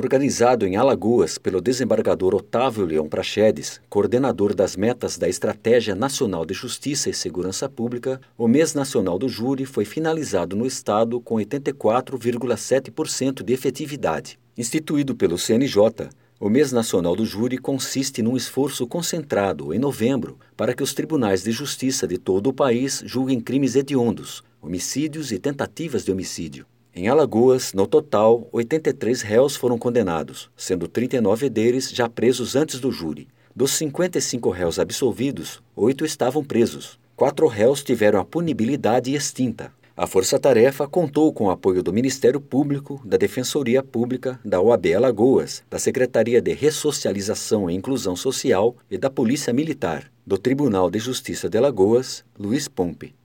Organizado em Alagoas pelo desembargador Otávio Leão Praxedes, coordenador das metas da Estratégia Nacional de Justiça e Segurança Pública, o Mês Nacional do Júri foi finalizado no estado com 84,7% de efetividade. Instituído pelo CNJ, o Mês Nacional do Júri consiste num esforço concentrado, em novembro, para que os tribunais de justiça de todo o país julguem crimes hediondos, homicídios e tentativas de homicídio. Em Alagoas, no total, 83 réus foram condenados, sendo 39 deles já presos antes do júri. Dos 55 réus absolvidos, 8 estavam presos. 4 réus tiveram a punibilidade extinta. A Força-Tarefa contou com o apoio do Ministério Público, da Defensoria Pública, da OAB Alagoas, da Secretaria de Ressocialização e Inclusão Social e da Polícia Militar. Do Tribunal de Justiça de Alagoas, Luiz Pompe.